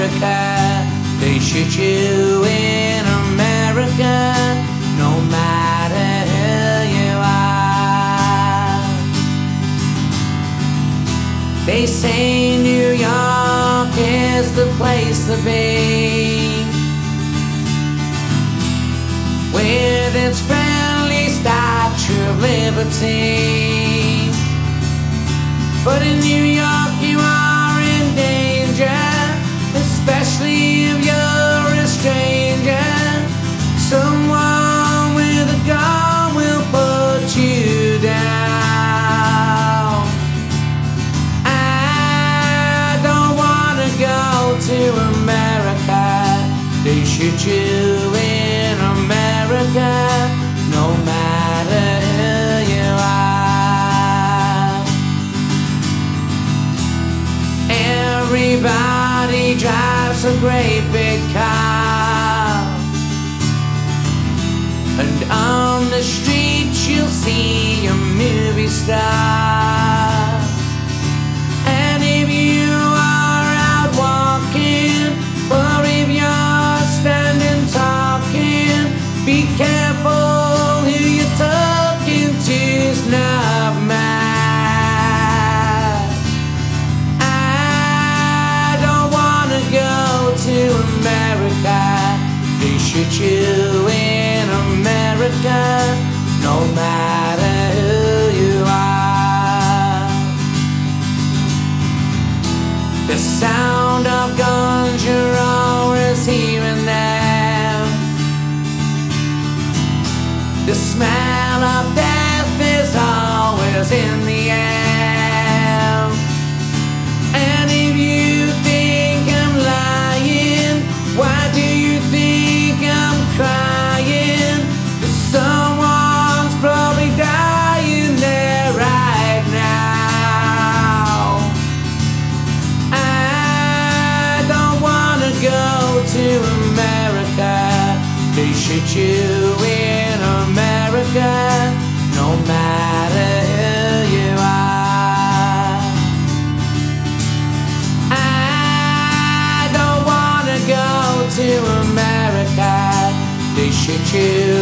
America. They shoot you in America, no matter who you are. They say New York is the place to be, with its friendly Statue of Liberty. But in New York you are in danger, especially if you're a stranger. Someone with a gun will put you down. I don't wanna go to America. They shoot you in America, no matter who you are. Everybody drives a great big car, and on the streets you'll see a movie star. And if you are out walking, or if you're standing talking, be careful who you're talking to, is not mad. I don't wanna go to America. They shoot you in America, no matter who you are. The sound of guns, you're always hearing them. The smell of death is always in the air. And if you think I'm lying, why do you think I'm crying? 'Cause someone's probably dying there right now. I don't wanna go to America. They shoot you in America, no matter who you are. I don't wanna go to America. They shoot you